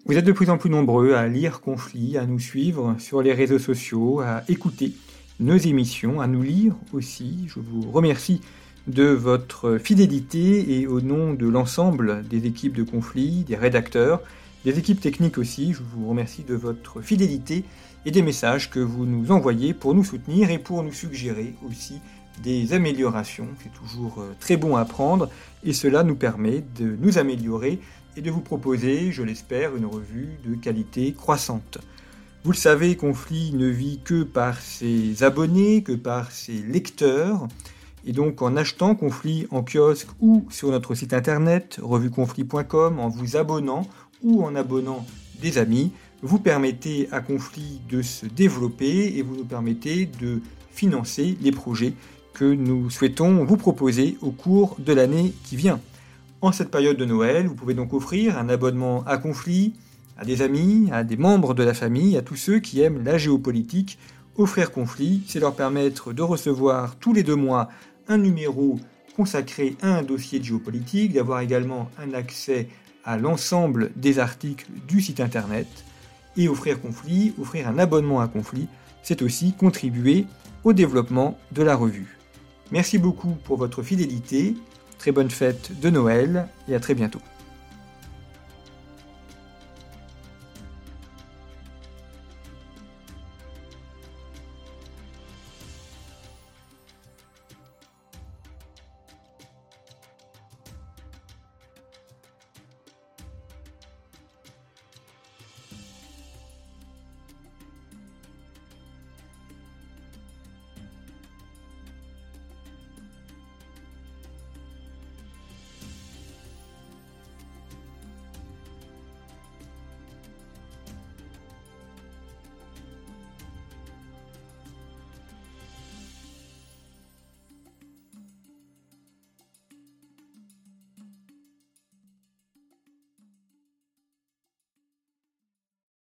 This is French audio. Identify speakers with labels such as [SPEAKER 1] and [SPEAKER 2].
[SPEAKER 1] Vous êtes de plus en plus nombreux à lire Conflit, à nous suivre sur les réseaux sociaux, à écouter nos émissions, à nous lire aussi. Je vous remercie de votre fidélité et au nom de l'ensemble des équipes de Conflit, des rédacteurs, des équipes techniques aussi, je vous remercie de votre fidélité et des messages que vous nous envoyez pour nous soutenir et pour nous suggérer aussi des améliorations. C'est toujours très bon à prendre et cela nous permet de nous améliorer et de vous proposer, je l'espère, une revue de qualité croissante. Vous le savez, Conflit ne vit que par ses abonnés, que par ses lecteurs. Et donc en achetant Conflit en kiosque ou sur notre site internet, revueconflit.com, en vous abonnant ou en abonnant des amis, vous permettez à Conflit de se développer et vous nous permettez de financer les projets que nous souhaitons vous proposer au cours de l'année qui vient. En cette période de Noël, vous pouvez donc offrir un abonnement à Conflit, à des amis, à des membres de la famille, à tous ceux qui aiment la géopolitique. Offrir Conflit, c'est leur permettre de recevoir tous les 2 mois un numéro consacré à un dossier de géopolitique, d'avoir également un accès à l'ensemble des articles du site internet. Et offrir Conflit, offrir un abonnement à Conflit, c'est aussi contribuer au développement de la revue. Merci beaucoup pour votre fidélité. Très bonne fête de Noël et à très bientôt.